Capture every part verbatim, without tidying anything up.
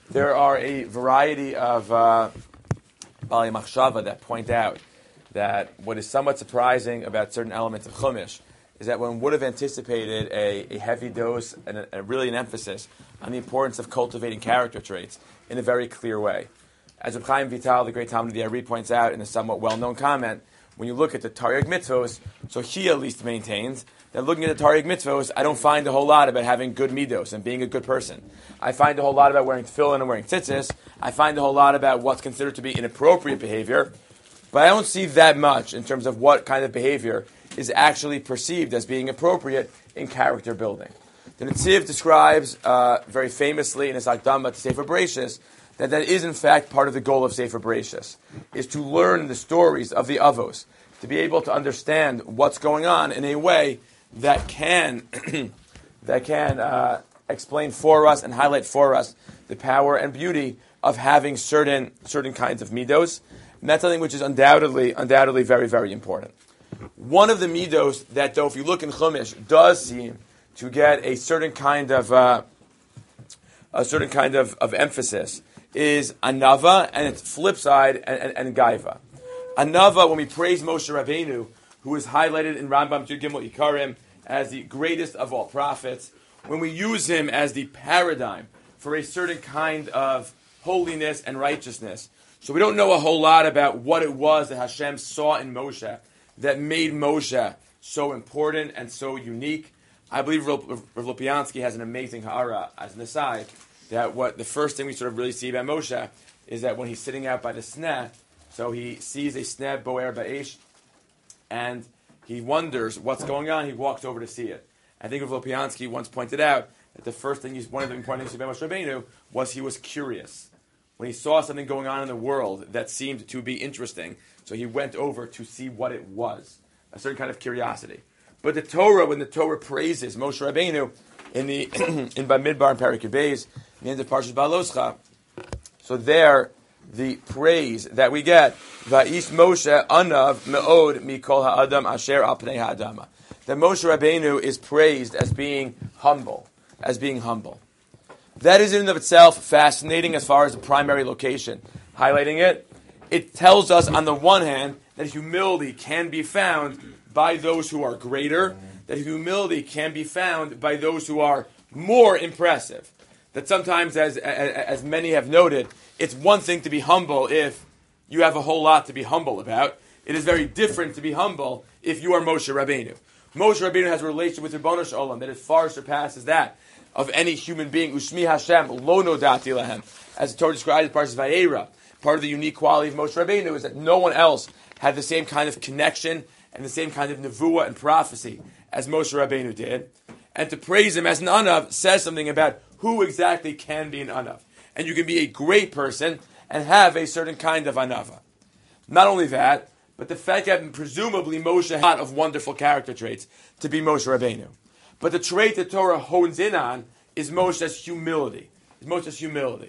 there are a variety of uh, Bali Machshava that point out that what is somewhat surprising about certain elements of Chumash is that one would have anticipated a, a heavy dose and a, a really an emphasis on the importance of cultivating character traits in a very clear way. As Reb Chaim Vital, the great Talmud of the Ari, points out in a somewhat well-known comment, when you look at the Taryag Mitzvos, so he at least maintains that looking at the Taryag Mitzvos, I don't find a whole lot about having good midos and being a good person. I find a whole lot about wearing tefillin and wearing tzitzis. I find a whole lot about what's considered to be inappropriate behavior. But I don't see that much in terms of what kind of behavior is actually perceived as being appropriate in character building. The Netziv describes uh, very famously in his Akdama to Sefer Bereshis that that is in fact part of the goal of Sefer Bereshis, is to learn the stories of the Avos, to be able to understand what's going on in a way that can that can uh, explain for us and highlight for us the power and beauty of having certain certain kinds of midos. And that's something which is undoubtedly, undoubtedly very, very important. One of the midos that, though, if you look in Chumash, does seem to get a certain kind of uh, a certain kind of, of emphasis is anava, and its flip side, and, and, and gaiva. Anava, when we praise Moshe Rabbeinu, who is highlighted in Rambam Yud Gimel Ikarim as the greatest of all prophets, when we use him as the paradigm for a certain kind of holiness and righteousness. So we don't know a whole lot about what it was that Hashem saw in Moshe that made Moshe so important and so unique. I believe Rav Lopiansky has an amazing ha'ara as an aside, that what the first thing we sort of really see about Moshe is that when he's sitting out by the sneh, so he sees a sneh boer ba'esh, and he wonders what's going on. He walks over to see it. I think Rav Lopiansky once pointed out that the first thing, he's, one of the important things about Moshe Rabbeinu was he was curious. When he saw something going on in the world that seemed to be interesting, so he went over to see what it was, a certain kind of curiosity. But the Torah, when the Torah praises Moshe Rabbeinu in the in Bamidbar and Perikei Beis, the end of Parshas Baloscha, so there the praise that we get, Va'is Moshe anav me'od mikol ha'adam asher al pnei ha'adama, that Moshe Rabbeinu is praised as being humble, as being humble. That is in and of itself fascinating as far as the primary location. Highlighting it, it tells us on the one hand that humility can be found by those who are greater, that humility can be found by those who are more impressive. That sometimes, as, as many have noted, it's one thing to be humble if you have a whole lot to be humble about. It is very different to be humble if you are Moshe Rabbeinu. Moshe Rabbeinu has a relationship with Ribono Shel Olam that it far surpasses that of any human being. Ushmi Hashem lo nodati lahem, as the Torah describes as part of Vayera. Part of the unique quality of Moshe Rabbeinu is that no one else had the same kind of connection and the same kind of nevuah and prophecy as Moshe Rabbeinu did. And to praise him as an anav says something about who exactly can be an anav. And you can be a great person and have a certain kind of anava. Not only that, but the fact that presumably Moshe had a lot of wonderful character traits to be Moshe Rabbeinu. But the trait that Torah hones in on is Moshe's humility. Is Moshe's humility.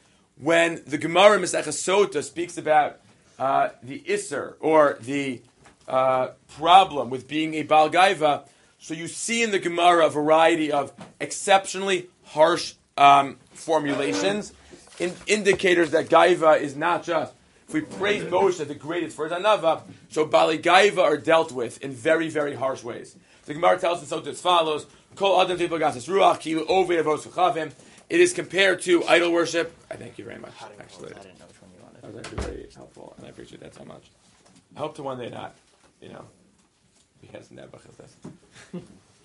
When the Gemara Masechah Sota speaks about uh, the Isser, or the uh, problem with being a Baal Gaiva, so you see in the Gemara a variety of exceptionally harsh um, formulations, in indicators that Gaiva is not just, if we praise Moshe, the greatest for his anava, so Bali Gaiva are dealt with in very, very harsh ways. The Gemara tells us so as follows: Kol adam teivagas ruach kilu ovei avos v'chavim. It is compared to idol worship. I thank you very much. Actually, I didn't know which one you wanted. That was actually very helpful, and I appreciate that so much. I hope to one day not, you know, because never has this.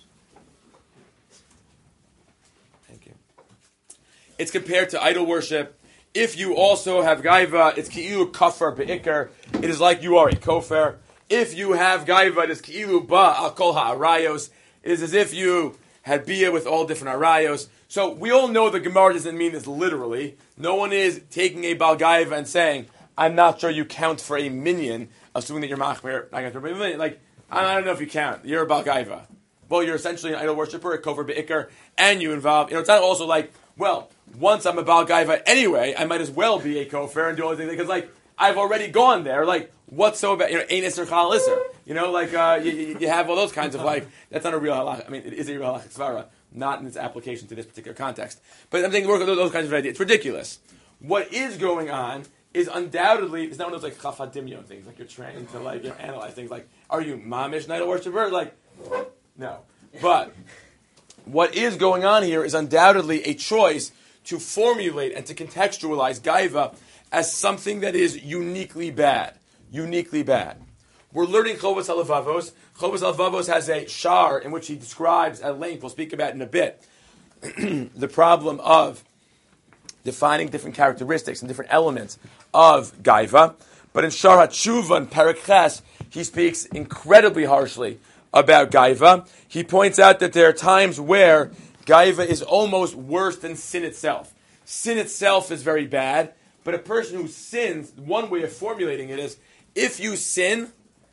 Thank you. It's compared to idol worship. If you also have gaiva, it's ki'ilu kafar be'ikar. It is like you are a kofar. If you have gaiva, it is ki'ilu ba al kol ha'arayos. It is as if you had bia with all different arayos. So we all know the Gemara doesn't mean this literally. No one is taking a bal gaiva and saying, I'm not sure you count for a minion, assuming that you're machmir. Like, I don't know if you count. You're a bal gaiva. Well, you're essentially an idol worshiper, a kofar be'ikar, and you involve, you know, it's not also like, well, once I'm a Baal Gaiva anyway, I might as well be a kofar and do all these things, because, like, I've already gone there. Like, what's so bad? You know, ein iser chal iser. You know, like, uh, you, you have all those kinds of, like, that's not a real halach. I mean, it is a real halach svara, not in its application to this particular context. But I'm thinking work with those kinds of ideas. It's ridiculous. What is going on is undoubtedly, it's not one of those like chafadimyon things, like you're trained to like you know, analyze things like, are you mamish an idol worshiper? Like, no. But what is going on here is undoubtedly a choice to formulate and to contextualize gaiva as something that is uniquely bad. Uniquely bad. We're learning Chovos HaLevavos. Chovos HaLevavos has a shar in which he describes at length, we'll speak about in a bit, the problem of defining different characteristics and different elements of gaiva. But in Shar HaTshuva and Perek Ches, he speaks incredibly harshly about gaiva. He points out that there are times where gaiva is almost worse than sin itself. Sin itself is very bad, but a person who sins, one way of formulating it is, if you sin,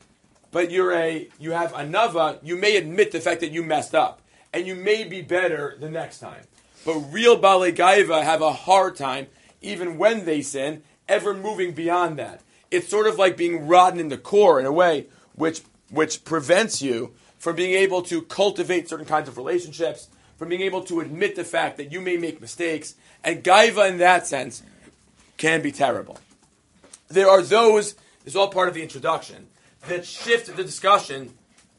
but you're a you have anava, you may admit the fact that you messed up, and you may be better the next time. But real Balei Gaiva have a hard time, even when they sin, ever moving beyond that. It's sort of like being rotten in the core in a way which which prevents you from being able to cultivate certain kinds of relationships, from being able to admit the fact that you may make mistakes. And Gaiva, in that sense, can be terrible. There are those, this is all part of the introduction, that shift the discussion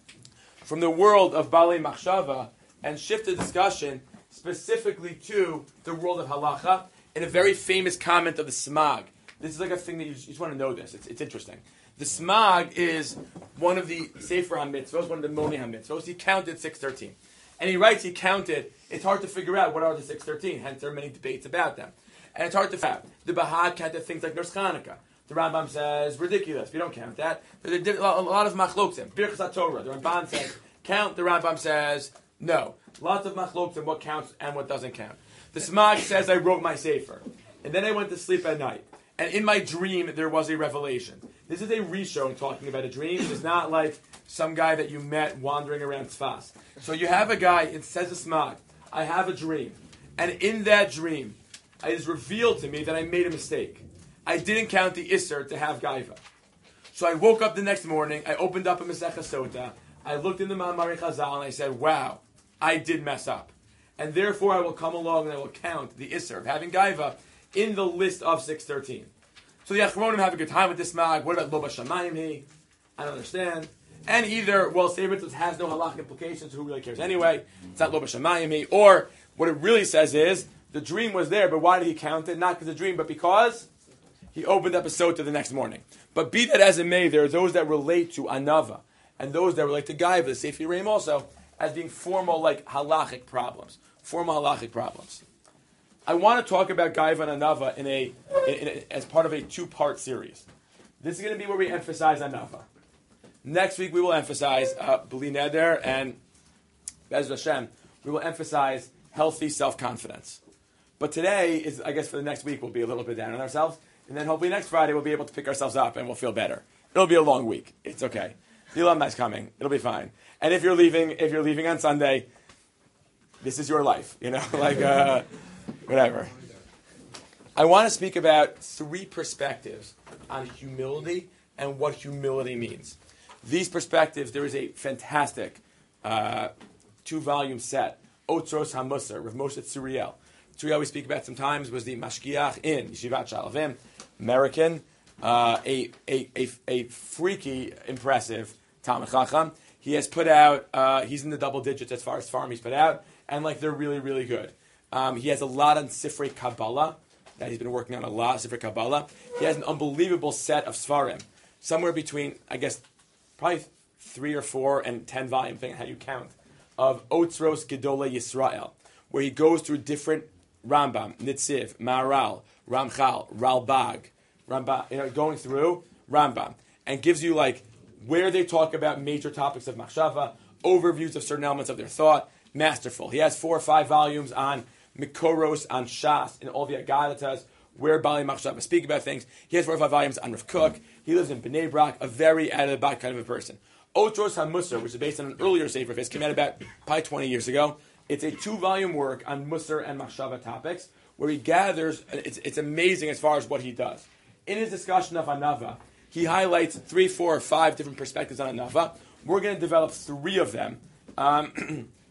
from the world of Balei Machshava and shift the discussion specifically to the world of halacha in a very famous comment of the Smag. This is like a thing that you just, you just want to know this. It's, it's interesting. The Smag is one of the Sefer HaMitzvos, one of the Moni HaMitzvos. He counted six thirteen. And he writes he counted, it's hard to figure out what are the six thirteen, hence there are many debates about them. And it's hard to figure out. The Bahag counted things like Nurs Chanukah. The Rambam says, ridiculous, we don't count that. There's a lot of machloksim. Birchas HaTorah, the Ramban says, count. The Rambam says, no. Lots of machloksim, what counts and what doesn't count. The Smag says, I wrote my Sefer. And then I went to sleep at night. And in my dream, there was a revelation. This is a Rishon talking about a dream. It's not like some guy that you met wandering around Tzfas. So you have a guy, it says a Smag, I have a dream. And in that dream, it is revealed to me that I made a mistake. I didn't count the Isser to have Gaiva. So I woke up the next morning, I opened up a Masechah Sota, I looked in the Ma'amari Chazal, and I said, wow, I did mess up. And therefore I will come along and I will count the Isser of having Gaiva in the list of six thirteen. So the Achronim have a good time with this Mag. What about Lo B'Shamayim He? I don't understand. And either, well, Seibertus has no halachic implications, who really cares anyway? It's not Lo B'Shamayim He. Or, what it really says is, the dream was there, but why did he count it? Not because of the dream, but because he opened up a sota the next morning. But be that as it may, there are those that relate to Anava, and those that relate to Gaiva, the Sefer Reim also, as being formal, like halachic problems. Formal halachic problems. I want to talk about Gaiva and Anava in a, in, in a, as part of a two-part series. This is going to be where we emphasize Anava. Next week we will emphasize uh, B'li Neder, and Be'ez Hashem, we will emphasize healthy self-confidence. But today, is, I guess for the next week, we'll be a little bit down on ourselves, and then hopefully next Friday we'll be able to pick ourselves up and we'll feel better. It'll be a long week. It's okay. The alumni's coming. It'll be fine. And if you're leaving, if you're leaving on Sunday, this is your life. You know, like uh, whatever. I want to speak about three perspectives on humility and what humility means. These perspectives, there is a fantastic uh, two-volume set, Otzros HaMusar, Rav Moshe Tzuriel. Tzuriel we speak about sometimes was the mashgiach in Yeshivat Shalavim, American, uh, a, a, a, a freaky, impressive Talmid Chacham. He has put out, uh, he's in the double digits as far as farm he's put out, and like they're really, really good. Um, he has a lot on Sifrei Kabbalah, that he's been working on a lot, Sifrei Kabbalah. He has an unbelievable set of Sfarim, somewhere between, I guess, probably three or four and ten volume, depending on how you count, of Otzros Gedolei Yisrael, where he goes through different Rambam, Nitziv, Maharal, Ramchal, Ralbag, Rambam, you know, going through Rambam, and gives you like where they talk about major topics of Machshava, overviews of certain elements of their thought. Masterful. He has four or five volumes on Mikoros, on Shas, and all the Agadatas, where Balei Machshava speak about things. He has four or five volumes on Rav Kook. He lives in Bnei Brak, a very out-of-the-box kind of a person. Otros HaMusar, which is based on an earlier Sefer of his, came out about probably twenty years ago. It's a two-volume work on Musar and Machshava topics, where he gathers, it's, it's amazing as far as what he does. In his discussion of Anava, he highlights three, four, or five different perspectives on Anava. We're going to develop three of them. Um,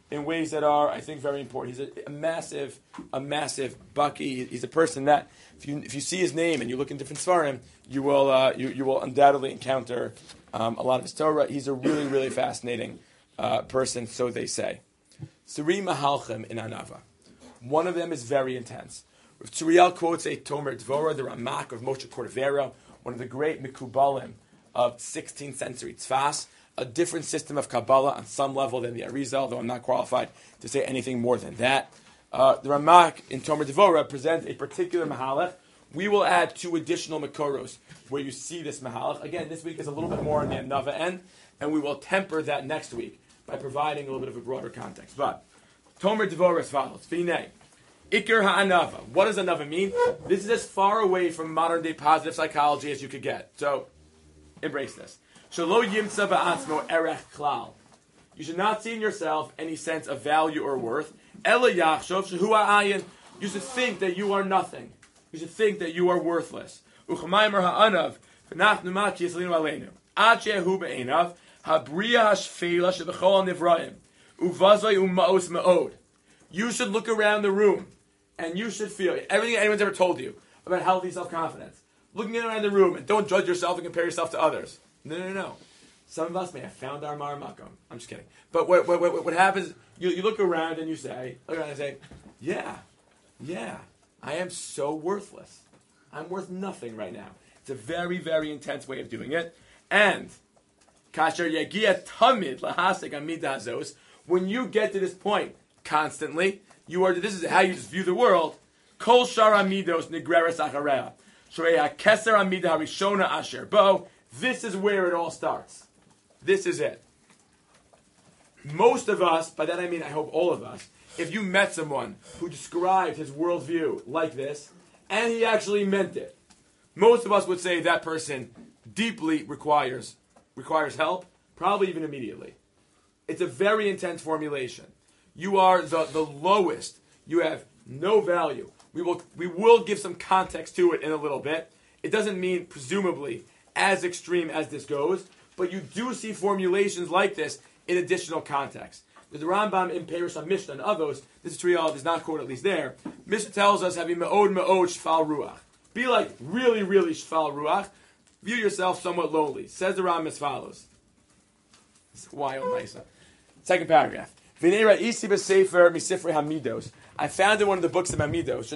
in ways that are, I think, very important. He's a, a massive, a massive Baki. He's a person that, if you if you see his name and you look in different Svarim, you will uh, you you will undoubtedly encounter um, a lot of his Torah. He's a really, really fascinating uh, person, so they say. Three Mahalchim in Anava. One of them is very intense. Rav Tzuriel quotes a Tomer Dvorah, the Ramak of Moshe Cordovero, one of the great Mikubalim of sixteenth century Tzfas, a different system of Kabbalah on some level than the Arizal, though I'm not qualified to say anything more than that. Uh, the Ramak in Tomer Dvorah presents a particular Mahalach. We will add two additional Makoros where you see this Mahalach. Again, this week is a little bit more on the Anava end, and we will temper that next week by providing a little bit of a broader context. But Tomer Dvorah as follows. Vinay. Iker ha'anava. What does anava mean? This is as far away from modern day positive psychology as you could get. So, embrace this. Shelo yimtza ba'atzmo erech klal. You should not see in yourself any sense of value or worth. Ela yachshov shehu ha'ayin. You should think that you are nothing. You should think that you are worthless. Uchamaymer ha'anav. V'nachnu maki yislinu aleinu. Ad shehu be'enav. Habriya hashfeila shebechol nivraim. Uvazai uma'os ma'od. You should look around the room and you should feel everything anyone's ever told you about healthy self-confidence. Looking around the room and don't judge yourself and compare yourself to others. No, no, no. Some of us may have found our maramakom. I'm just kidding. But what, what, what, what happens, you, you look around and you say, look around and say, yeah, yeah, I am so worthless. I'm worth nothing right now. It's a very, very intense way of doing it. And, kasher yagia tamid lahasik amidazos, when you get to this point, constantly, you are. This is how you view the world. Kol shara midos nigreres achareha. Shreya keser amida harishona asher bo. This is where it all starts. This is it. Most of us, by that I mean I hope all of us, if you met someone who described his worldview like this, and he actually meant it, most of us would say that person deeply requires requires help, probably even immediately. It's a very intense formulation. You are the, the lowest. You have no value. We will we will give some context to it in a little bit. It doesn't mean, presumably, as extreme as this goes, but you do see formulations like this in additional context. The Rambam in Perush HaMishnah and others, this Trial does not quote at least there, Mishnah tells us, having me'od me'od shfal ruach. Be like really, really shfal ruach. View yourself somewhat lowly. Says the Rambam as follows. It's wild, nice. Second paragraph. I found in one of the books of Hamidos.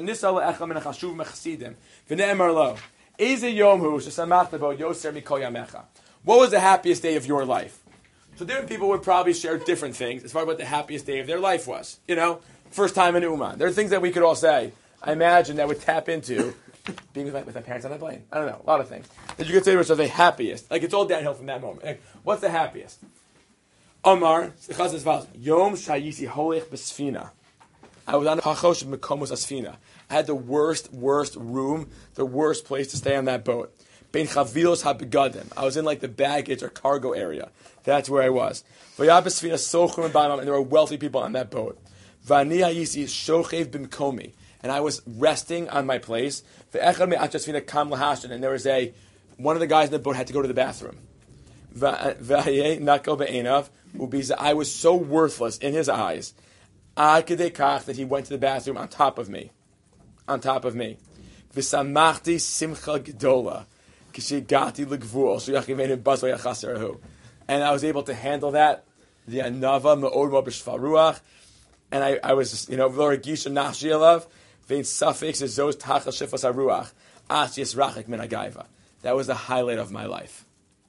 What was the happiest day of your life? So different people would probably share different things as far as what the happiest day of their life was. You know, first time in Uman. There are things that we could all say, I imagine, that would tap into being with my, with my parents on the plane. I don't know, a lot of things. That you could say to yourself, the happiest. Like, it's all downhill from that moment. Like, what's the happiest? Omar, Yom Shayisi Holech Besfina. I was on the Pachosh Mekomos Asfina. I had the worst, worst room, the worst place to stay on that boat. Bein Chavilos HaBegadim. I was in like the baggage or cargo area. That's where I was. Vayab Besfina Sochum and and there were wealthy people on that boat. Vani Hayisi Shochev Bimkomi. And I was resting on my place. Ve'echad Me'at Asfina Kam Lahashtan. And there was a, one of the guys in the boat had to go to the bathroom. Va'ayeh Nakal Be'enav. I was so worthless in his eyes, that he went to the bathroom on top of me. On top of me. V'samachti simcha gedola, k'shigati l'gvul, sheyachivenu bazlo yachaserahu. And I was able to handle that. The anava me'od mo b'shfal ruach. And I, I was, you know, v'lo regisha nachshi alav, v'in suffix is zos tachal shifas haruach, as yisrachik min agaiva. That was the highlight of my life.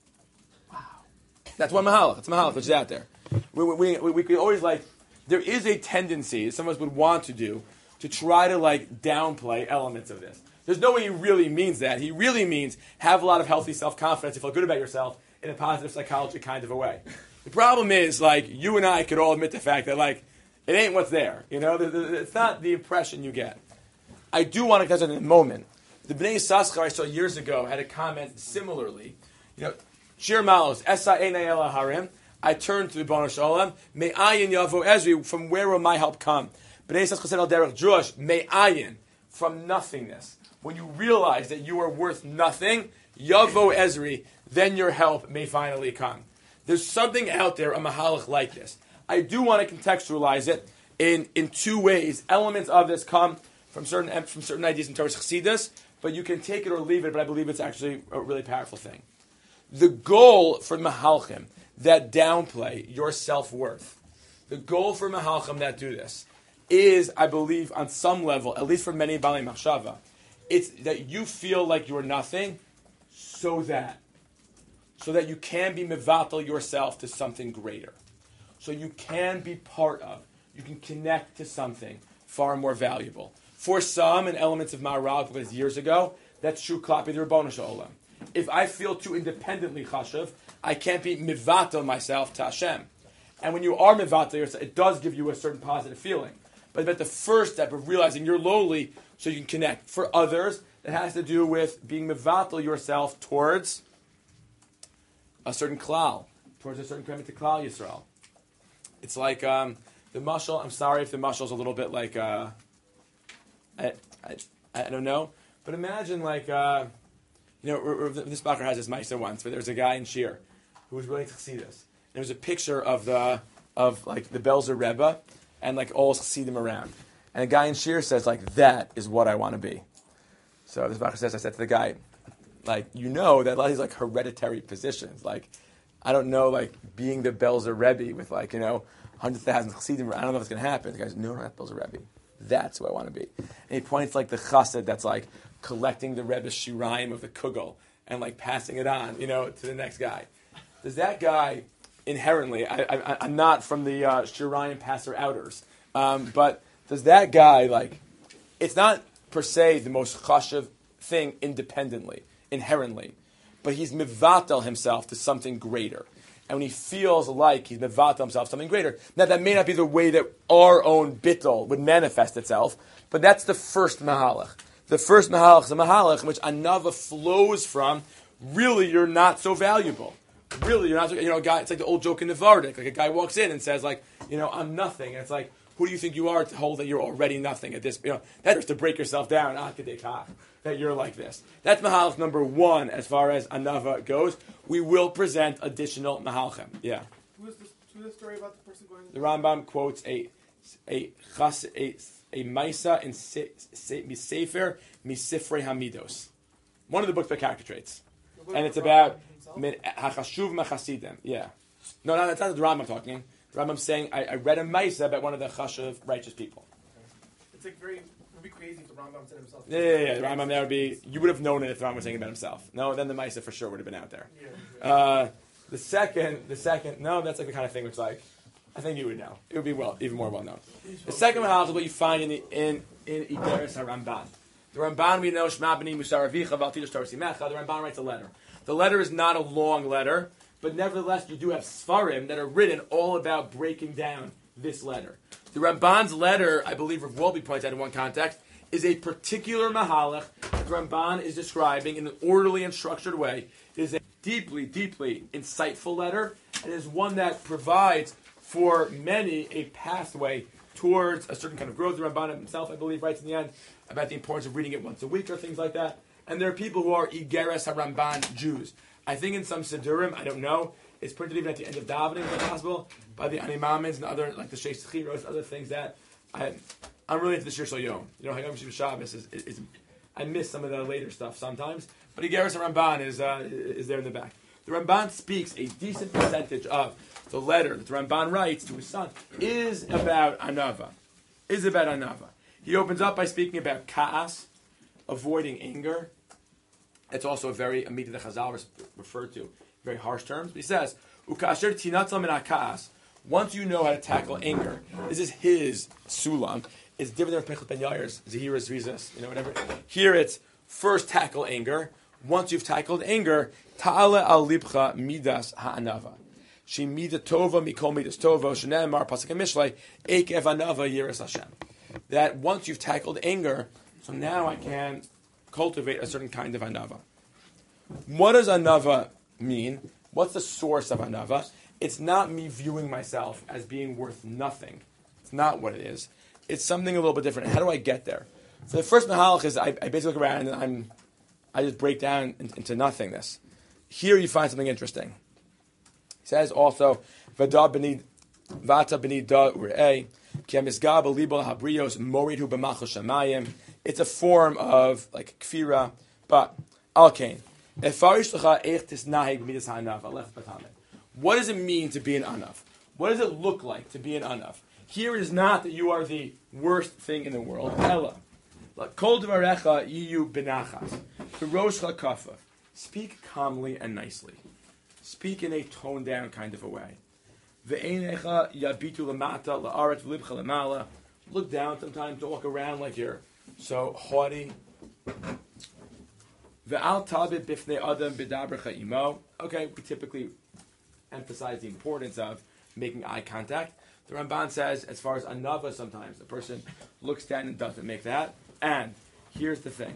That's one mahalach. It's mahalach, which is out there. We, we, we, we could always, like, there is a tendency, some of us would want to do, to try to, like, downplay elements of this. There's no way he really means that. He really means have a lot of healthy self-confidence, you feel good about yourself in a positive psychology kind of a way. The problem is, like, you and I could all admit the fact that, like, it ain't what's there. You know, it's not the impression you get. I do want to touch on it in a moment. The Bnei Yissaschar I saw years ago had a comment similarly. You know, Shir Malos, Esa Einay Ela Harim. I turned to the Ribono Shel Olam. Me'ayin Yavo Ezri. From where will my help come? Bnei Yissaschar Al Derech Josh. Me'ayin. From nothingness. When you realize that you are worth nothing, Yavo Ezri, then your help may finally come. There's something out there, a mahalach like this. I do want to contextualize it in, in two ways. Elements of this come from certain from certain ideas in Torah Chassidus, but you can take it or leave it, but I believe it's actually a really powerful thing. The goal for Mahalchim that downplay your self-worth, the goal for Mahalchim that do this, is, I believe, on some level, at least for many Balei Machshava, it's that you feel like you're nothing, so that, so that you can be mevatel yourself to something greater. So you can be part of, you can connect to something far more valuable. For some, and elements of Ma'aral, because years ago, that's true klapi the Ribono Shel Olam. If I feel too independently chashuv, I can't be mevatel myself to Hashem. And when you are mevatel yourself, it does give you a certain positive feeling. But at the first step of realizing you're lowly so you can connect. For others, it has to do with being mevatel yourself towards a certain klal, towards a certain commitment to Klal Yisrael. It's like um, the mashal. I'm sorry if the mashal is a little bit like, uh, I, I, I don't know. But imagine like, uh, you know, this bacher has this ma'aser once, where there was a guy in Shir who was really Chassidus. There was a picture of the of like the Belzer Rebbe and like all Chassidim around. And a guy in Shir says, like, that is what I want to be. So this bacher says, I said to the guy, like, you know that a lot of these like hereditary positions, like, I don't know, like, being the Belzer Rebbe with like, you know, one hundred thousand Chassidim, I don't know if it's going to happen. The guy's, no, no, not Belzer Rebbe. That's who I want to be. And he points like the chassid that's like collecting the Rebbe's shiraim of the kugel and like passing it on, you know, to the next guy. Does that guy inherently, I, I, I'm not from the uh, shiraim passer outers, um, but does that guy, like, it's not per se the most chashuv thing independently, inherently, but he's mevatel himself to something greater. And when he feels like he's mevatel himself to something greater, now that may not be the way that our own bittul would manifest itself, but that's the first mahalach. The first mahalach is a mahalach in which anava flows from, really, you're not so valuable. Really, you're not so, you know, a guy, it's like the old joke in Nevardik. Like a guy walks in and says, like, you know, I'm nothing. And it's like, who do you think you are to hold that you're already nothing at this? You know, that is to break yourself down, that you're like this. That's mahalach number one as far as anava goes. We will present additional mahalchim. Yeah. Who is this, who is the story about the person going? The Rambam quotes a a chas, a, a maisa in se, se, Sefer Misifrei Hamidos, one of the books by character traits, and it's about hachashuv machasidim. Yeah. No, no, that's not the Rambam talking. The Rambam's saying I, I read a maisa about one of the chashuv righteous people. It's like very. It would be crazy if the Rambam said himself. Yeah, yeah, yeah. The Rambam, that would be. You would have known it if the Rambam was saying about himself. No, then the maisa for sure would have been out there. Yeah. Uh, the second, the second. No, that's like the kind of thing which, like, I think you would know. It would be well, even more well known. The second halach is what you find in the in in Igeres HaRamban. The Ramban, we know, Shema B'ni Musar Avicha V'Al Torah Simecha. The Ramban writes a letter. The letter is not a long letter, but nevertheless, you do have Sfarim that are written all about breaking down this letter. The Ramban's letter, I believe Rav Wolbe points out in one context, is a particular mahalach that the Ramban is describing in an orderly and structured way. It is a deeply, deeply insightful letter, and it is one that provides for many a pathway towards a certain kind of growth. The Ramban himself, I believe, writes in the end about the importance of reading it once a week or things like that. And there are people who are Igeres HaRamban Jews. I think in some Sidurim, I don't know, it's printed even at the end of davening, if possible, by the Animamids and other, like the Sheish Chiros, other things that I, I'm really into the Shir Shal Yom. You know, Hayom Shiva Shabbos is, is, is, I miss some of the later stuff sometimes, but Igeres HaRamban is, uh, is there in the back. The Ramban speaks a decent percentage of the letter that the Ramban writes to his son is about anava, is about anava. He opens up by speaking about ka'as, avoiding anger. It's also a very, Amida the Chazal referred to, very harsh terms. But he says, Ukasher tinatzal min ka'as. Once you know how to tackle anger, this is his sulam. It's different than Pechot Ben Yair's, Zahira's Rizas, you know, whatever. Here it's first tackle anger. Once you've tackled anger, ta'ala al libcha midas ha'anava. She mida tova mikol midas tova shenemar pasuk mishlei ekev anava yiras Hashem. That once you've tackled anger, so now I can cultivate a certain kind of anava. What does anava mean? What's the source of anava? It's not me viewing myself as being worth nothing. It's not what it is. It's something a little bit different. How do I get there? So the first mahalach is I, I basically look around and I'm I just break down into nothingness. Here you find something interesting. He says also, Vada b'ni Vata b'ni da u're'eh. Ki hamizgah b'libo habrios moridhu b'machal shamayim. It's a form of like kfira, but alkein. Efarish l'cha eich tisnahig midas ha'anav alech b'tamen. What does it mean to be an anav? What does it look like to be an anav? Here it is not that you are the worst thing in the world. Ella. Kol dvarecha yiyu benachas. V'roshcha kafa. Speak calmly and nicely. Speak in a toned down kind of a way. Ve'einecha yabitu lamata la'aret v'libcha lamala. Look down sometimes, don't walk around like you're so haughty. Ve'al tabit bifnei adam b'dabrecha imo. Okay, we typically emphasize the importance of making eye contact. The Ramban says, as far as anava, sometimes a person looks down and doesn't make that. And here's the thing: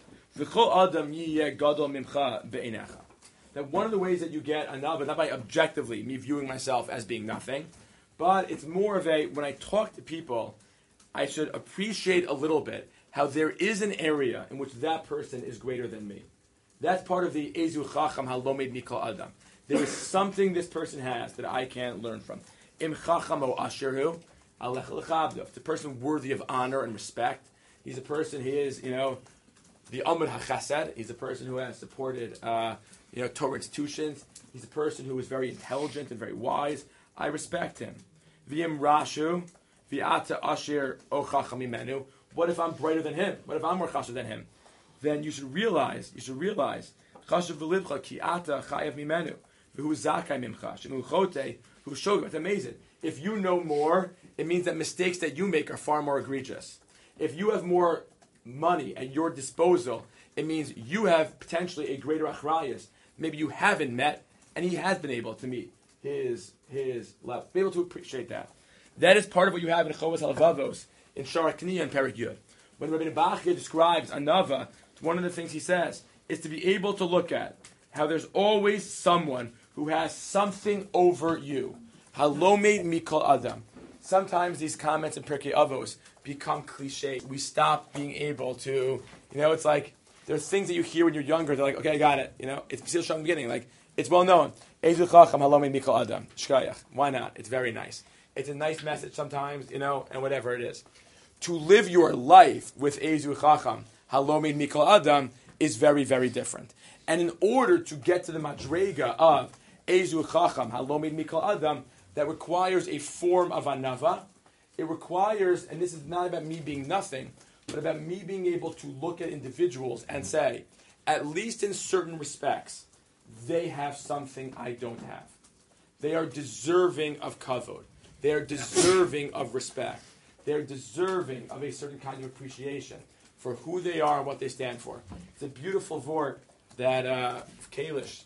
V'chol adam yiyeh gadol mimcha be'einecha. That one of the ways that you get anava, not by objectively me viewing myself as being nothing, but it's more of a, when I talk to people, I should appreciate a little bit how there is an area in which that person is greater than me. That's part of the Ezu Chacham Halomed Mikol Adam. There is something this person has that I can't learn from. Im Chacham O Asherhu Alech Lechavdo. It's a person worthy of honor and respect. He's a person, he is, you know, the Amud HaChesed. He's a person who has supported, uh, you know, Torah institutions. He's a person who is very intelligent and very wise. I respect him. V'im Rashu V'ata Asher O Chacham Imenu. What if I'm brighter than him? What if I'm more chashuv than him? Then you should realize, you should realize, chashuv v'libcha ki ata chayav mimenu, v'hu zakai mimcha, shemu chote, who showed. It's amazing. If you know more, it means that mistakes that you make are far more egregious. If you have more money at your disposal, it means you have potentially a greater achrayus. Maybe you haven't met, and he has been able to meet his his level. Be able to appreciate that. That is part of what you have in Chovas Halavavos, in Shara Kniya and Perek Yud. When Rabbi Bachya describes anava, one of the things he says is to be able to look at how there's always someone who has something over you. Halomed mikol adam. Sometimes these comments in Perkei Avos become cliche. We stop being able to, you know, it's like there's things that you hear when you're younger. They're like, okay, I got it. You know, it's Psil Sham beginning. Like it's well known. Ezu Chacham Halomed mikol adam. Shkayach. Why not? It's very nice. It's a nice message sometimes, you know, and whatever it is. To live your life with Ezu Chacham, Halomed Mikol Adam, is very, very different. And in order to get to the Madrega of Ezu Chacham, Halomed Mikol Adam, that requires a form of anava. It requires, and this is not about me being nothing, but about me being able to look at individuals and say, at least in certain respects, they have something I don't have. They are deserving of kavod. They are deserving of respect. They're deserving of a certain kind of appreciation for who they are and what they stand for. It's a beautiful vort that uh, Kalish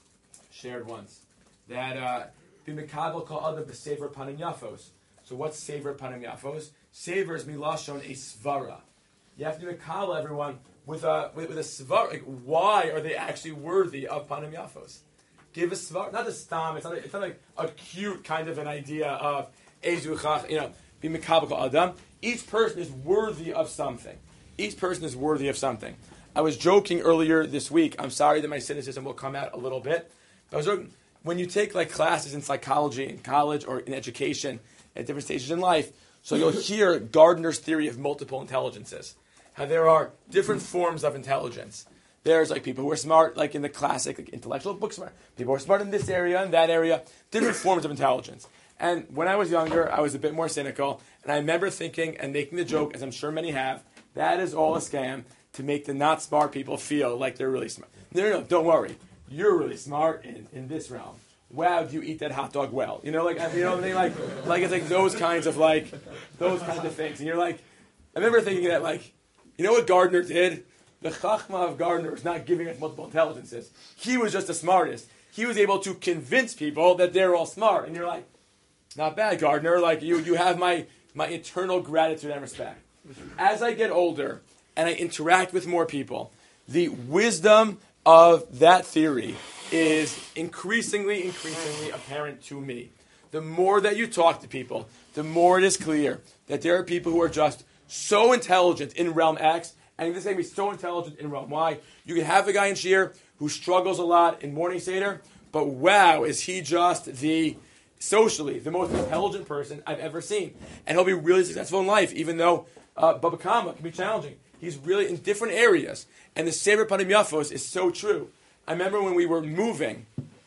shared once. That b'mekabel kol adam b'sever panim yafos. So what's sever panim yafos? Sever is milashon a svara. You have to be mekabel everyone with a with, with a svara. Like, why are they actually worthy of panim yafos? Give a svara, not a stam. It's not. A, it's not like a cute kind of an idea of ezu chach. You know. Be mekabel adam. Each person is worthy of something. Each person is worthy of something. I was joking earlier this week. I'm sorry that my cynicism will come out a little bit. I was joking. When you take like classes in psychology in college or in education at different stages in life, so you'll hear Gardner's theory of multiple intelligences. How there are different forms of intelligence. There's like people who are smart, like in the classic like intellectual book smart. People who are smart in this area and that area. Different forms of intelligence. And when I was younger, I was a bit more cynical, and I remember thinking and making the joke, as I'm sure many have, that is all a scam to make the not smart people feel like they're really smart. No, no, no, don't worry. You're really smart in, in this realm. Wow, do you eat that hot dog well? You know, like you know what I mean? Like, like it's like those kinds of like those kinds of things. And you're like, I remember thinking that like, you know what Gardner did? The Chachma of Gardner was not giving us multiple intelligences. He was just the smartest. He was able to convince people that they're all smart. And you're like, not bad, Gardner. Like you, you have my, my eternal gratitude and respect. As I get older and I interact with more people, the wisdom of that theory is increasingly, increasingly apparent to me. The more that you talk to people, the more it is clear that there are people who are just so intelligent in realm X, and this can be so intelligent in realm Y. You can have a guy in Shir who struggles a lot in morning Seder, but wow, is he just the socially the most intelligent person I've ever seen, and he'll be really successful in life, even though uh, Baba Kama can be challenging. He's really in different areas, and the Sefer Panim Yafos is so true. I remember when we were moving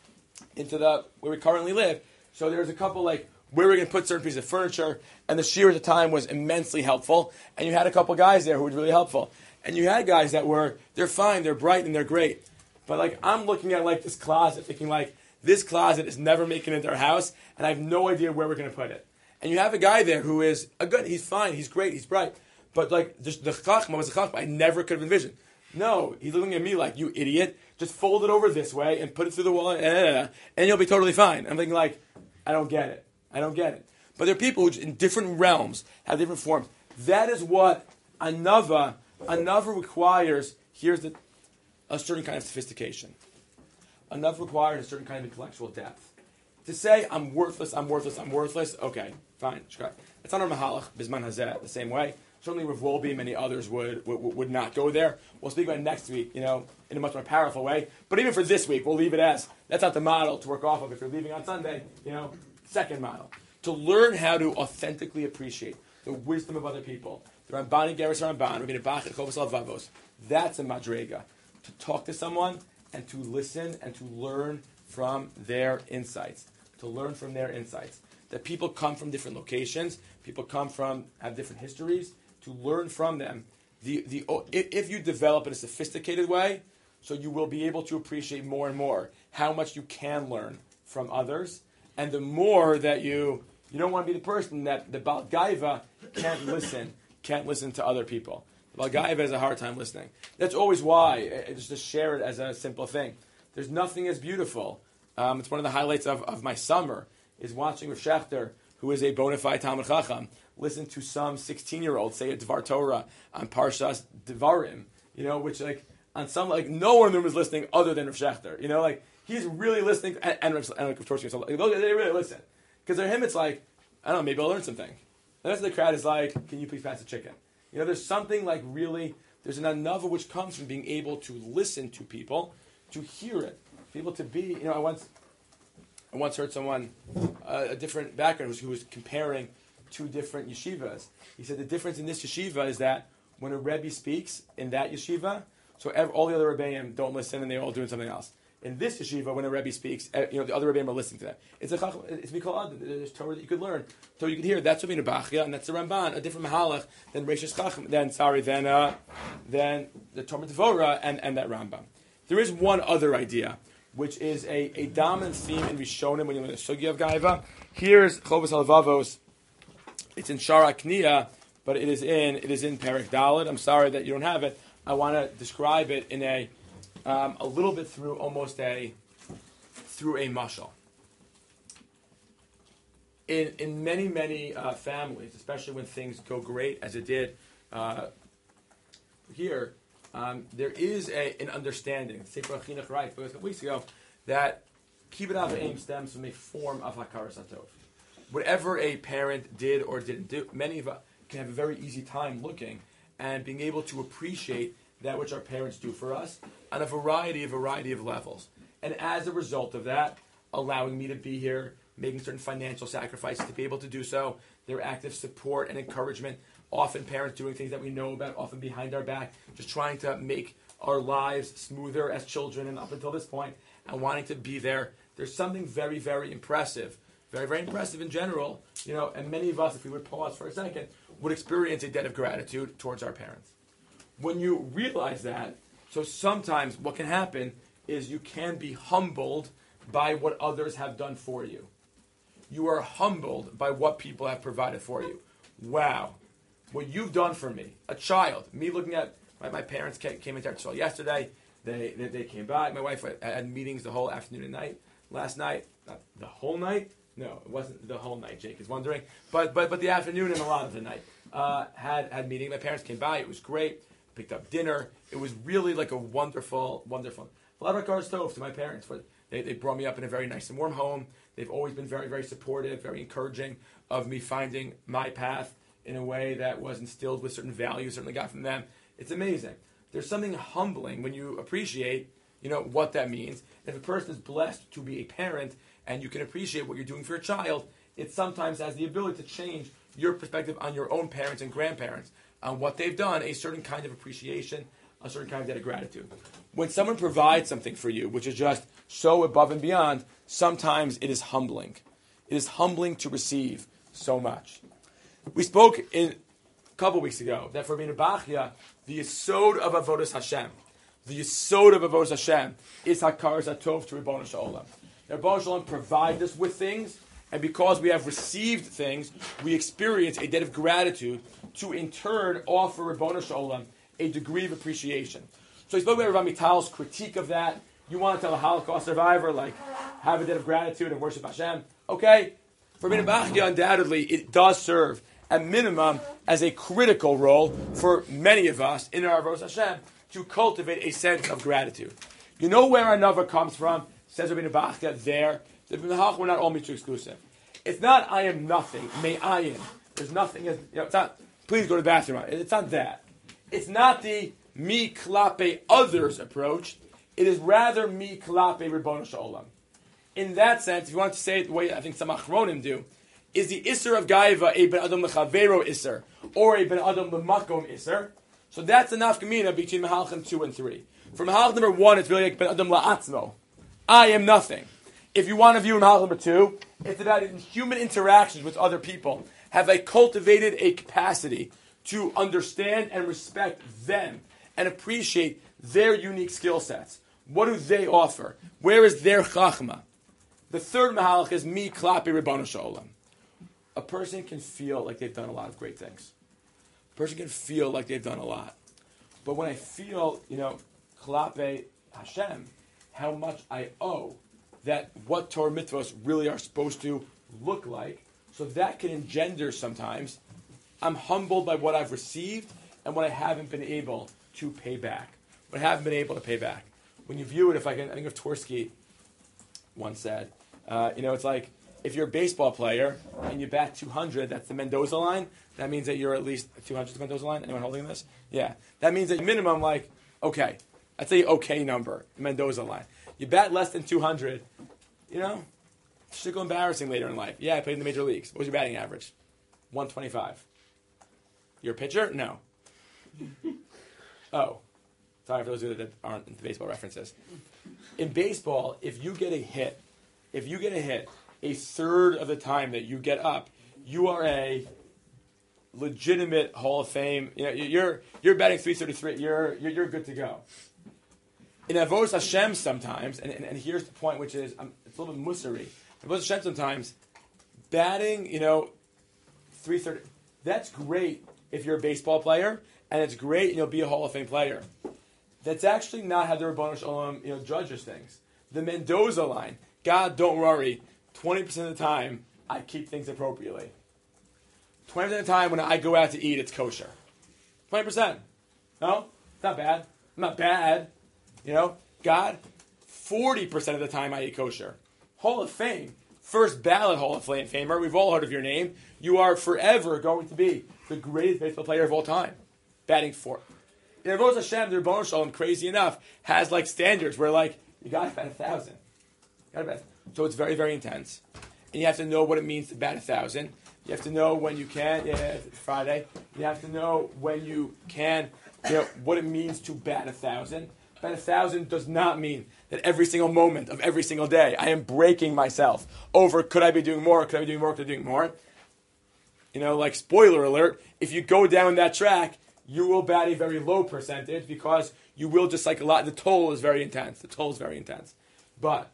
into the where we currently live, so there was a couple like where we're going to put certain pieces of furniture, and the shiur at the time was immensely helpful, and you had a couple guys there who were really helpful, and you had guys that were they're fine, they're bright, and they're great, but like I'm looking at like this closet, thinking like this closet is never making it into our house, and I have no idea where we're going to put it. And you have a guy there who is a good, he's fine, he's great, he's bright, but like the, the chachma was a chachma I never could have envisioned. No, he's looking at me like, you idiot, just fold it over this way and put it through the wall, and you'll be totally fine. I'm thinking like, I don't get it. I don't get it. But there are people who in different realms have different forms. That is what anava, anava requires, here's the, a certain kind of sophistication. Anava requires a certain kind of intellectual depth. To say, I'm worthless, I'm worthless, I'm worthless, okay, fine. It's not our mahalach, bisman hazeh, the same way. Certainly Rav Wolbe and many others would, would would not go there. We'll speak about it next week, you know, in a much more powerful way. But even for this week, we'll leave it as, that's not the model to work off of if you're leaving on Sunday, you know, second model. To learn how to authentically appreciate the wisdom of other people. The Ramban Geras Ramban, we're going to bach at Chovos Halevavos. That's a madrega. To talk to someone and to listen and to learn from their insights. To learn from their insights. That people come from different locations, people come from, have different histories. To learn from them, the the if you develop in a sophisticated way, so you will be able to appreciate more and more how much you can learn from others, and the more that you you don't want to be the person that the Baal Gaiva can't listen, can't listen to other people. The Baal Gaiva has a hard time listening. That's always why, just to share it as a simple thing. There's nothing as beautiful. Um, it's one of the highlights of, of my summer is watching Rav Shechter, who is a bona fide Talmid Chacham, listen to some sixteen-year-old say a Dvar Torah on Parshas Devarim, you know, which like on some like no one in the room is listening other than Rav Shechter, you know, like he's really listening, and, and, and like, of course, like, they really listen because for him it's like I don't know, maybe I'll learn something. The rest of the crowd is like, can you please pass the chicken? You know, there's something like really there's an anava which comes from being able to listen to people, to hear it, be able to be. You know, I once I once heard someone uh, a different background who was, who was comparing two different yeshivas. He said the difference in this yeshiva is that when a Rebbe speaks in that yeshiva, so every, all the other Rebbeim don't listen and they're all doing something else. In this yeshiva, when a Rebbe speaks, you know the other Rebbeim are listening to that. It's a it's Mikol There's Torah that you could learn, Torah you could hear. That's Rabbeinu Bachya, and that's the Ramban, a different Mahalach than Reishis Chacham, than sorry, than uh, than the Torah Devorah and and that Rambam. There is one other idea, which is a, a dominant theme in Rishonim when you learn the Sugya of Gaiva. Here's Chovos Halevavos. It's in Shara Kniya, but it is in it is in Perek Daled. I'm sorry that you don't have it. I want to describe it in a um, a little bit through almost a through a mashal. In in many many uh, families, especially when things go great as it did uh, here, um, there is a, an understanding. Sefer Chinuch right a couple weeks ago that kibbud av v'em stems from a form of hakaras hatov. Whatever a parent did or didn't do, many of us can have a very easy time looking and being able to appreciate that which our parents do for us on a variety, a variety of levels. And as a result of that, allowing me to be here, making certain financial sacrifices to be able to do so, their active support and encouragement, often parents doing things that we know about, often behind our back, just trying to make our lives smoother as children and up until this point, and wanting to be there. There's something very, very impressive. Very, very impressive in general, you know, and many of us, if we would pause for a second, would experience a debt of gratitude towards our parents. When you realize that, so sometimes what can happen is you can be humbled by what others have done for you. You are humbled by what people have provided for you. Wow, what you've done for me, a child, me looking at, my, my parents came, came into our soul yesterday, they, they, they came by, my wife had meetings the whole afternoon and night, last night, not the whole night, no, it wasn't the whole night, Jake is wondering. But but but the afternoon and a lot of the night. Uh, had had meeting. My parents came by. It was great. Picked up dinner. It was really like a wonderful, wonderful. A lot of cars stove to my parents. For, they, they brought me up in a very nice and warm home. They've always been very, very supportive, very encouraging of me finding my path in a way that was instilled with certain values, certainly got from them. It's amazing. There's something humbling when you appreciate, you know, what that means. If a person is blessed to be a parent, and you can appreciate what you're doing for your child, it sometimes has the ability to change your perspective on your own parents and grandparents, on what they've done, a certain kind of appreciation, a certain kind of debt of gratitude. When someone provides something for you, which is just so above and beyond, sometimes it is humbling. It is humbling to receive so much. We spoke in a couple weeks ago that for Rabbeinu Bachya, the yesod of Avodas Hashem, the yesod of Avodas Hashem is Hakaras Hatov to Ribono Shel Olam. Ribono Shel Olam provides us with things, and because we have received things, we experience a debt of gratitude to in turn offer Ribono Shel Olam a degree of appreciation. So he spoke about Rav Mital's critique of that. You want to tell a Holocaust survivor, like, have a debt of gratitude and worship Hashem? Okay. For Rabbeinu Bachya, undoubtedly, it does serve, at minimum, as a critical role for many of us in our Avodas Hashem to cultivate a sense of gratitude. You know where our Nava comes from? Says Rabbeinu Bachya there. The B'nachal, we're not all mutually exclusive. It's not I am nothing, may I am. There's nothing, you know, it's not, please go to the bathroom. It's not that. It's not the mi klape others approach. It is rather mi klape Ribono Shel Olam. In that sense, if you want to say it the way I think some Achronim do, is the Isser of Gaiva a Ben Adam Lechavero Isser, or a Ben Adam Lemakom Isser? So that's the nafkamina between Mahalchim two and three. For Mahalch number one, it's really like Ben Adam La'atzmo. I am nothing. If you want to view Mahalch number two, it's about human interactions with other people. Have I cultivated a capacity to understand and respect them and appreciate their unique skill sets? What do they offer? Where is their chachma? The third mahalach is mi klapi Ribono Shel Olam. A person can feel like they've done a lot of great things. A person can feel like they've done a lot. But when I feel, you know, klape Hashem, how much I owe, that what Torah mitzvos really are supposed to look like, so that can engender sometimes, I'm humbled by what I've received and what I haven't been able to pay back. What I haven't been able to pay back. When you view it, if I can, I think of Tversky once said, uh, you know, it's like, if you're a baseball player and you bat two hundred, that's the Mendoza line. That means that you're at least two hundred is the Mendoza line. Anyone holding this? Yeah. That means that minimum, like, okay. I'd say okay number, the Mendoza line. You bat less than two hundred, you know, it's go embarrassing later in life. Yeah, I played in the major leagues. What was your batting average? one twenty-five. You're a pitcher? No. Oh. Sorry for those of you that aren't into baseball references. In baseball, if you get a hit, if you get a hit, a third of the time that you get up, you are a legitimate Hall of Fame. You know, you're you're batting three thirty-three. You're you're you're good to go. In Avodas Hashem, sometimes, and, and, and here's the point, which is um, it's a little bit musari. In Avodas Hashem, sometimes batting, you know, three thirty. That's great if you're a baseball player, and it's great and you'll be a Hall of Fame player. That's actually not how the Ribono Shel Olam, you know, judges things. The Mendoza line, God, don't worry, twenty percent of the time, I keep things appropriately. twenty percent of the time when I go out to eat, it's kosher. twenty percent. No? It's not bad. I'm not bad. You know? God, forty percent of the time I eat kosher. Hall of Fame. First ballot Hall of Famer. We've all heard of your name. You are forever going to be the greatest baseball player of all time. Batting fourth. In Avodas Hashem, the Ribono Shel Olam, crazy enough, has like standards where like, you got to bat a thousand. You gotta bat. So it's very, very intense. And you have to know what it means to bat a thousand. You have to know when you can, yeah, it's Friday. You have to know when you can, you know, what it means to bat a thousand. Bat a thousand does not mean that every single moment of every single day I am breaking myself over, could I be doing more, could I be doing more, could I be doing more? You know, like spoiler alert, if you go down that track, you will bat a very low percentage because you will just like a lot, the toll is very intense. The toll is very intense. But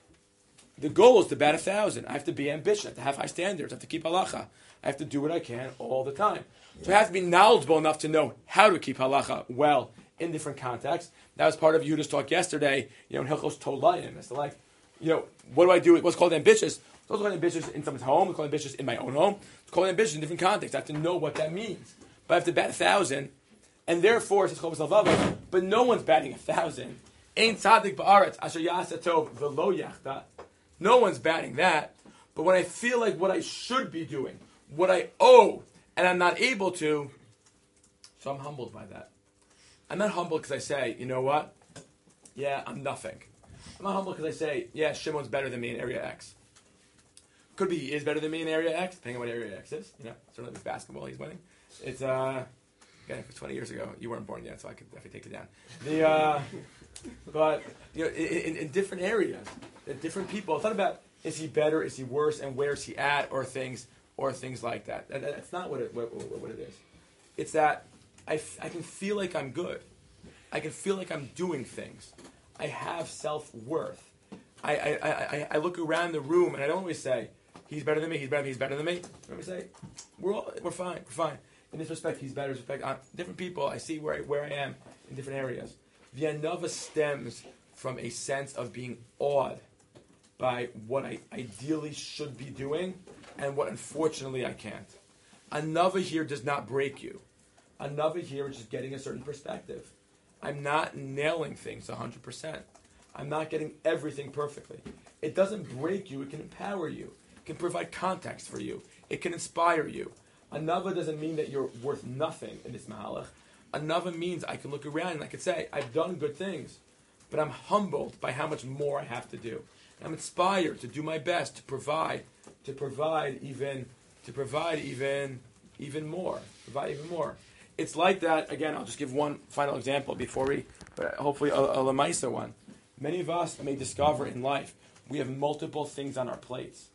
the goal is to bat a thousand. I have to be ambitious. I have to have high standards. I have to keep halacha. I have to do what I can all the time. So I have to be knowledgeable enough to know how to keep halacha well in different contexts. That was part of Yehuda's talk yesterday, you know, in Hilchos Tolayim. It's like, you know, what do I do? What's called ambitious? It's also called ambitious in someone's home. It's called ambitious in my own home. It's called ambitious in different contexts. I have to know what that means. But I have to bat a thousand, and therefore it's called Salvava. But no one's batting a thousand. Ein tzaddik ba'aretz asher ya'aseh tov v'lo yachta. No one's batting that. But when I feel like what I should be doing, what I owe, and I'm not able to, so I'm humbled by that. I'm not humbled because I say, you know what? Yeah, I'm nothing. I'm not humbled because I say, yeah, Shimon's better than me in area X. Could be he is better than me in area X, depending on what area X is. You know, certainly with basketball he's winning. It's uh, again, if it's twenty years ago, you weren't born yet, so I could definitely take it down. The uh, but you know, in, in different areas, different people. It's not about is he better, is he worse, and where's he at, or things, or things like that. that that's not what it what, what it is. It's that I, f- I can feel like I'm good. I can feel like I'm doing things. I have self-worth. I, I, I, I look around the room and I don't always say, he's better than me, he's better than me, he's better than me. I always say, we're all, we're fine, we're fine. In this respect, he's better. In this respect, I'm, different people, I see where I, where I am in different areas. The anava stems from a sense of being awed by what I ideally should be doing and what unfortunately I can't. Anava here does not break you. Anava here is just getting a certain perspective. I'm not nailing things one hundred percent. I'm not getting everything perfectly. It doesn't break you. It can empower you. It can provide context for you. It can inspire you. Anava doesn't mean that you're worth nothing in this mahalach. Anava means I can look around and I can say, I've done good things, but I'm humbled by how much more I have to do. I'm inspired to do my best to provide, to provide even, to provide even, even more, provide even more. It's like that. Again, I'll just give one final example before we, but hopefully a, a lemaisa one. Many of us may discover in life we have multiple things on our plates.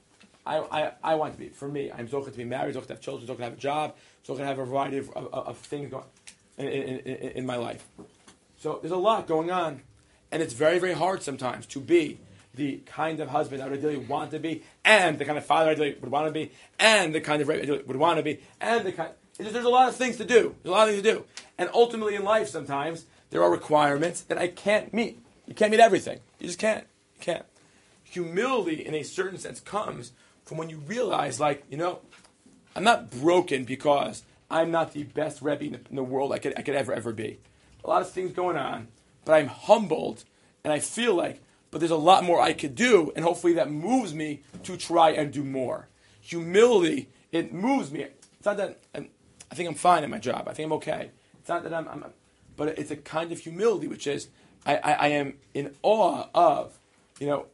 I, I, I want to be, for me, I'm zocheh to be married, zocheh to have children, zocheh to have a job, zocheh to have a variety of, of, of things going in, in, in, in my life. So there's a lot going on, and it's very, very hard sometimes to be the kind of husband I would ideally want to be, and the kind of father I ideally would want to be, and the kind of rape I ideally would want to be, and the kind. It's just, there's a lot of things to do. There's a lot of things to do, and ultimately in life, sometimes there are requirements that I can't meet. You can't meet everything. You just can't. You can't. Humility, in a certain sense, comes from when you realize, like, you know, I'm not broken because I'm not the best Rebbe in the, in the world I could I could ever ever be. A lot of things going on, but I'm humbled, and I feel like, but there's a lot more I could do, and hopefully that moves me to try and do more. Humility, it moves me. It's not that I'm, I think I'm fine in my job. I think I'm okay. It's not that I'm, I'm but it's a kind of humility, which is I, I, I am in awe of, you know,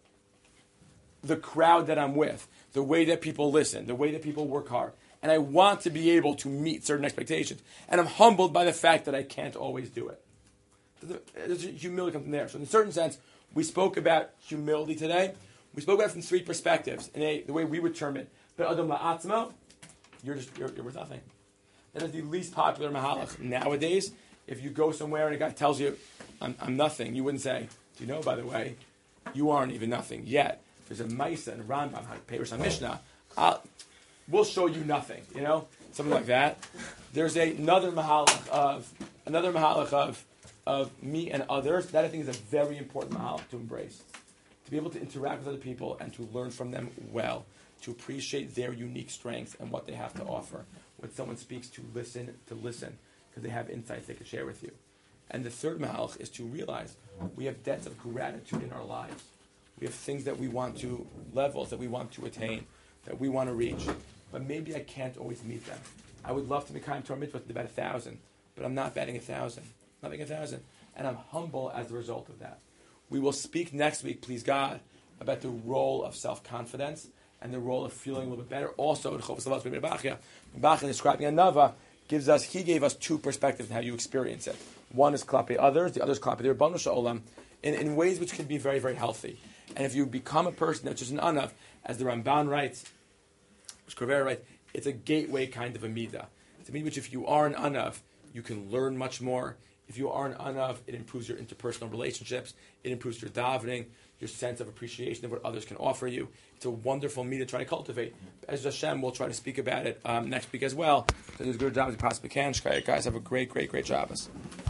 the crowd that I'm with, the way that people listen, the way that people work hard. And I want to be able to meet certain expectations. And I'm humbled by the fact that I can't always do it. There's humility comes from there. So in a certain sense, we spoke about humility today. We spoke about it from three perspectives. And they, the way we would term it, Be'adam la'atzmo, you're just, you're, you're worth nothing. That is the least popular mahalach. Nowadays, if you go somewhere and a guy tells you, I'm, I'm nothing, you wouldn't say, do you know, by the way, you aren't even nothing yet. There's a Maisa and Rambam, Perush HaMishnah. I'll, we'll show you nothing, you know, something like that. There's a, another mahalach of another mahalach of of me and others. That I think is a very important mahalach to embrace, to be able to interact with other people and to learn from them well, to appreciate their unique strengths and what they have to offer. When someone speaks, to listen, to listen, because they have insights they can share with you. And the third mahalach is to realize we have debts of gratitude in our lives. We have things that we want to, levels that we want to attain, that we want to reach. But maybe I can't always meet them. I would love to be kind to our mitzvah to about a thousand, but I'm not batting a thousand. Not batting a thousand. And I'm humble as a result of that. We will speak next week, please God, about the role of self-confidence and the role of feeling a little bit better. Also, the Chovos HaLevavos B'Bachya, B'Bachya describing Anava, gives us, he gave us two perspectives on how you experience it. One is klape others, the other is klape the Ribono Shel Olam, in, in ways which can be very, very healthy. And if you become a person that's just an anav, as the Ramban writes, which Korver writes, it's a gateway kind of a midah. It's a midah which if you are an anav, you can learn much more. If you are an anav, it improves your interpersonal relationships. It improves your davening, your sense of appreciation of what others can offer you. It's a wonderful midah to try to cultivate. As Hashem, we'll try to speak about it um, next week as well. So do as good a job as you possibly can. Guys, have a great, great, great Shabbos.